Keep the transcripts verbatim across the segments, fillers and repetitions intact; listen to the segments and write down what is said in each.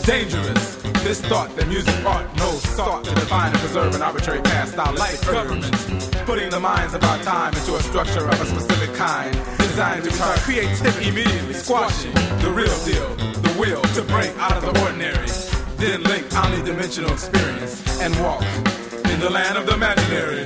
Dangerous, this thought that music art knows sought to define and preserve an arbitrary past style like government, putting the minds of our time into a structure of a specific kind, designed to retard creativity, immediately squashing the real deal, the will to break out of the ordinary, then link omnidimensional experience and walk in the land of the imaginary.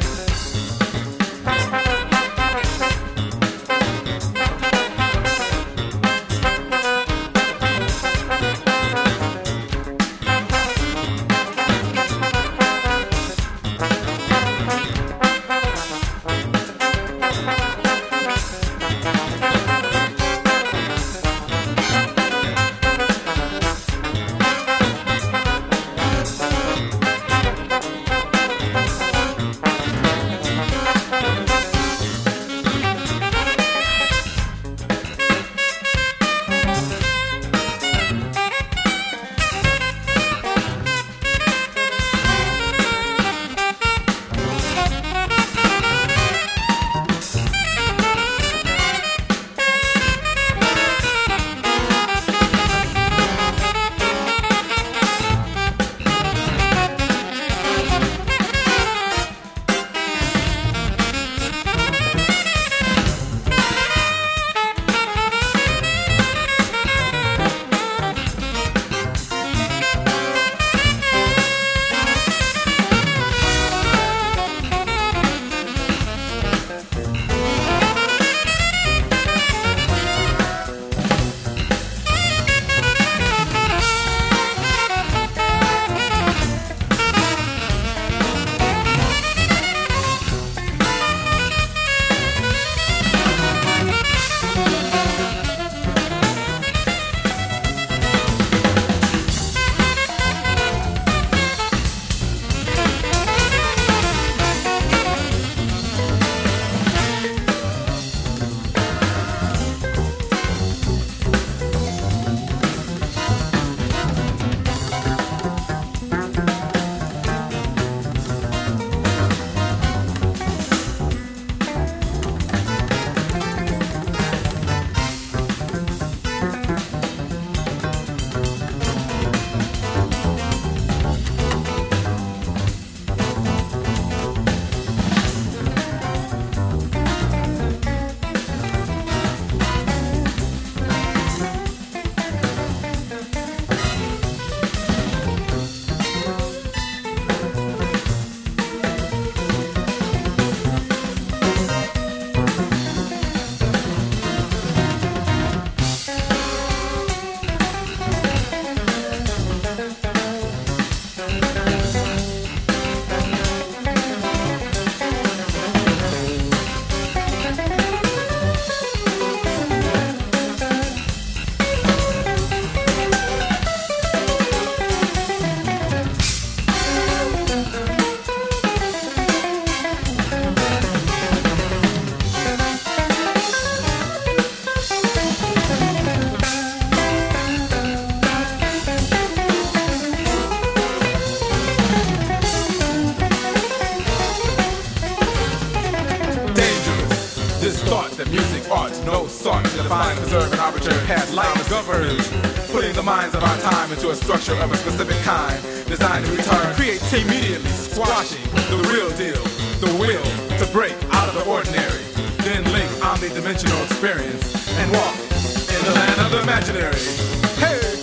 That music, art, no sought to define, preserve, and arbitrary past life governance, putting the minds of our time into a structure of a specific kind, designed to retard creativity, immediately squashing the real deal, the will to break out of the ordinary, then link omnidimensional experience and walk in the land of the imaginary. Hey!